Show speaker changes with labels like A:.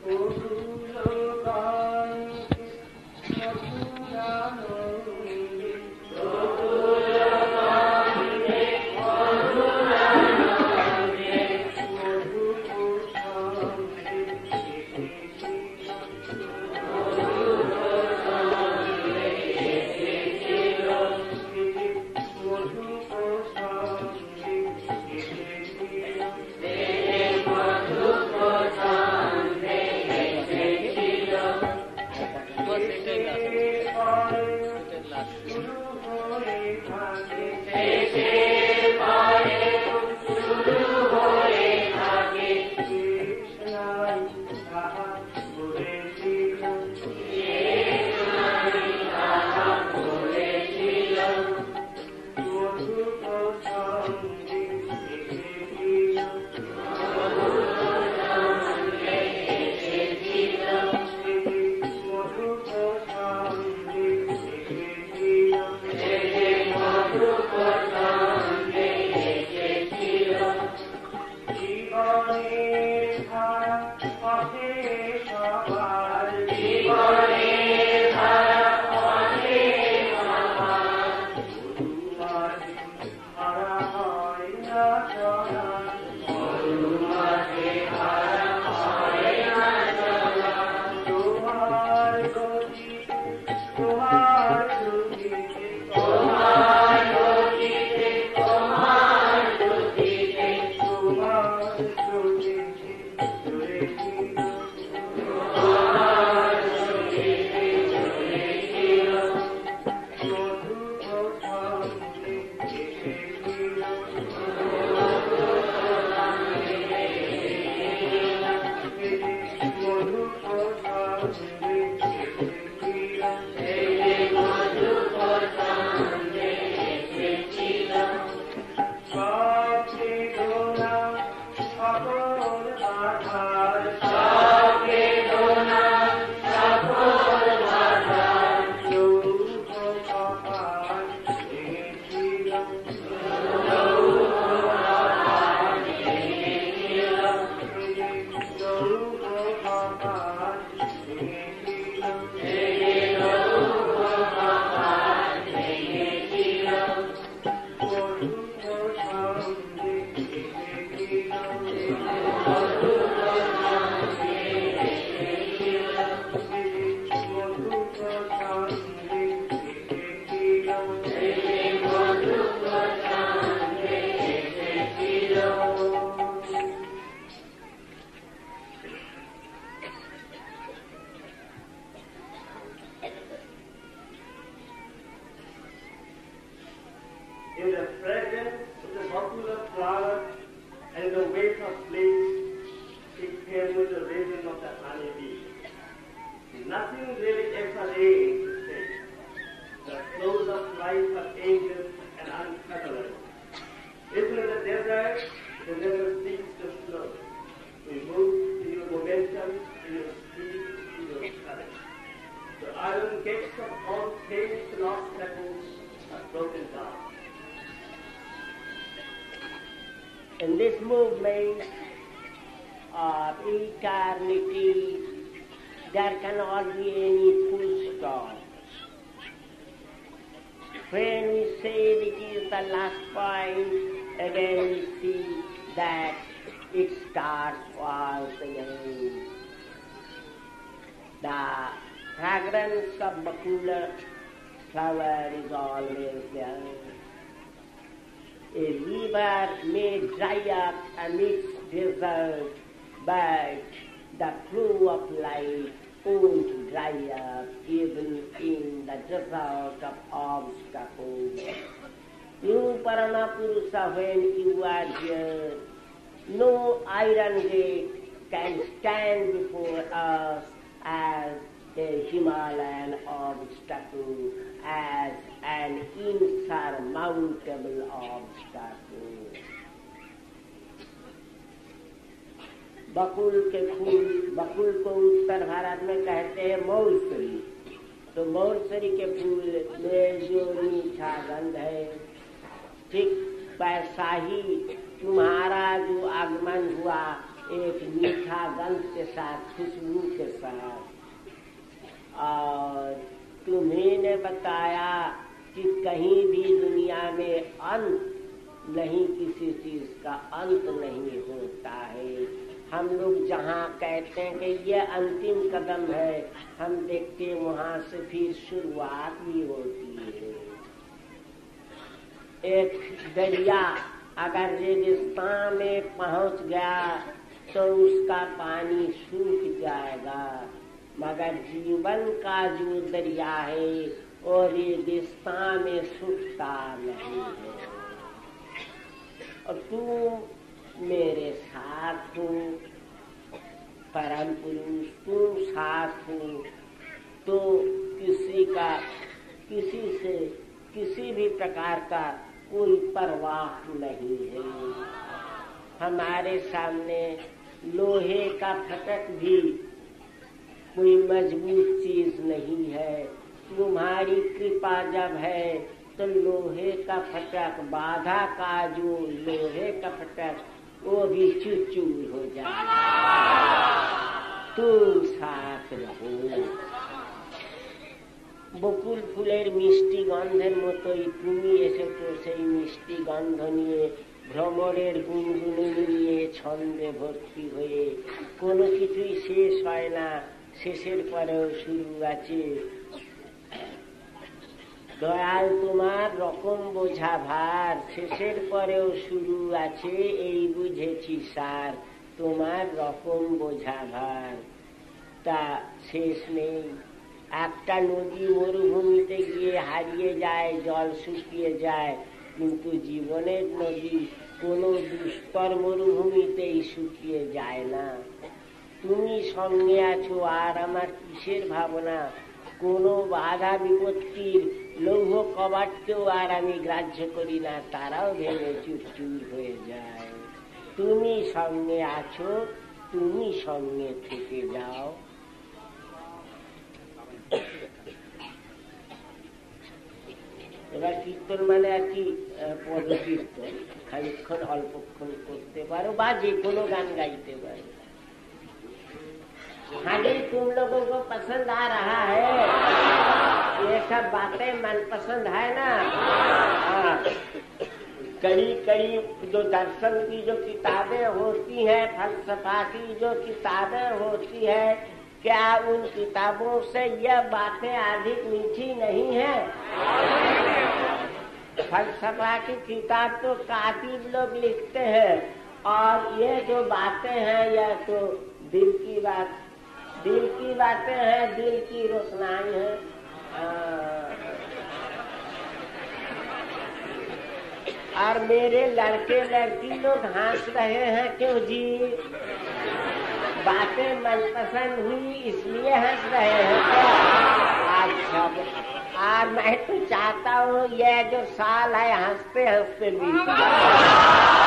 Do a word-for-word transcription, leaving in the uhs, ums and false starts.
A: In this movement of eternity, there cannot be any full stop. When we say it is the last point, again we see that it starts once again. The fragrance of bakula flower is always there. A river may dry up amidst desert, but the flow of life won't dry up even in the desert of obstacles. You Paramapurusha, when you are here, no iron gate can stand before us as a Himalayan obstacle, as an insurmountable obstacle. बकुल के फूल, बकुल को उत्तर भारत में कहते हैं मौसरी। तो मौसरी के फूल में जो मीठा गंध है, ठीक वैसा ही तुम्हारा जो आगमन हुआ एक मीठा गंध के साथ, खुशबू के साथ। और तुम्ही ने बताया कि कहीं भी दुनिया में अंत नहीं, किसी चीज का अंत नहीं होता है। हम लोग जहाँ कहते हैं कि ये अंतिम कदम है, हम देखते वहाँ से फिर शुरुआत भी होती है। एक दरिया अगर रेगिस्तान में पहुँच गया तो उसका पानी सूख जाएगा, मगर जीवन का जो दरिया है वो रेगिस्तान में सूखता नहीं है। और तू मेरे साथ हो परम पुरुष, तू साथ हो तो किसी का, किसी से किसी भी प्रकार का कोई परवाह नहीं है। हमारे सामने लोहे का फटक भी कोई मजबूत चीज नहीं है। तुम्हारी कृपा जब है तो लोहे का फटक, बाधा का जो लोहे का फटक, वो भी चूर-चूर हो जाएगा। तुम साथ रहो। বকুল ফুলের মিষ্টি গন্ধের মতোই তুমি এসেছো সেই মিষ্টি গন্ধ নিয়ে, ভ্রমরের গুনগুনি নিয়ে ছন্দে ভর্তি হয়ে। কোনো কিছুই শেষ হয় না, শেষের পরেও শুরু আছে। দয়াল তোমার রকম বোঝা ভার, শেষের পরেও শুরু আছে, এই বুঝেছি সার। তোমার রকম বোঝা ভার তা শেষ নেই। একটা নদী মরুভূমিতে গিয়ে হারিয়ে যায়, জল শুকিয়ে যায়, কিন্তু জীবনের নদী কোনো দুস্তর মরুভূমিতেই শুকিয়ে যায় না। তুমি সঙ্গে আছো আর আমার কিসের ভাবনা। কোনো বাধা বিপত্তির লৌহ কবাটকেও আর আমি গ্রাহ্য করি না, তারাও ভেঙে চুরচুর হয়ে যায়। তুমি সঙ্গে আছো, তুমি সঙ্গে থেকে যাও। এবার কীর্তন মানে আর কি, পদকীর্তন খানিক্ষণ অল্পক্ষণ করতে পারো বা যে কোনো গান গাইতে পারো। हाँ जी, तुम लोगों को पसंद आ रहा है, ये सब बातें मनपसंद है ना। हाँ, कई कई जो दर्शन की जो किताबें होती है, फलसफा की जो किताबें होती है, क्या उन किताबों से यह बातें अधिक मीठी नहीं है? फलसफा की किताब तो कातिब लोग लिखते हैं, और ये जो बातें हैं यह तो दिल की बात, दिल की बातें हैं, दिल की रोशनाई है। और मेरे लड़के लड़की लोग हंस रहे हैं, क्यों जी? बातें मनपसंद हुई इसलिए हंस रहे हैं क्या? अच्छा, और मैं तो चाहता हूँ यह जो साल है हंसते हंसते बीत जाए।